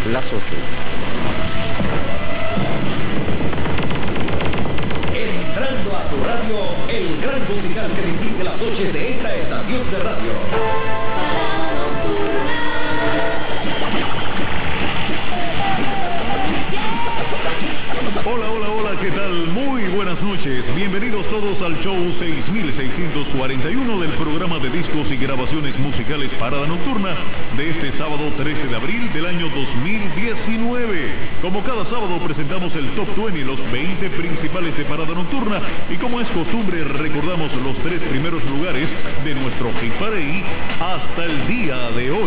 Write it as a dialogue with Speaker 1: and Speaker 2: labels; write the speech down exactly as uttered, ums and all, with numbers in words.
Speaker 1: las ocho.
Speaker 2: Entrando a tu radio, el gran musical que distingue las noches de esta estación de radio.
Speaker 3: Hola, hola, hola, ¿qué tal? Muy buenas noches. Bienvenidos todos al show seis mil seiscientos cuarenta y uno del programa de discos y grabaciones musicales Parada Nocturna de este sábado trece de abril del año dos mil diecinueve. Como cada sábado presentamos el Top veinte, los veinte principales de Parada Nocturna, y como es costumbre recordamos los tres primeros lugares de nuestro Hit Parade hasta el día de hoy.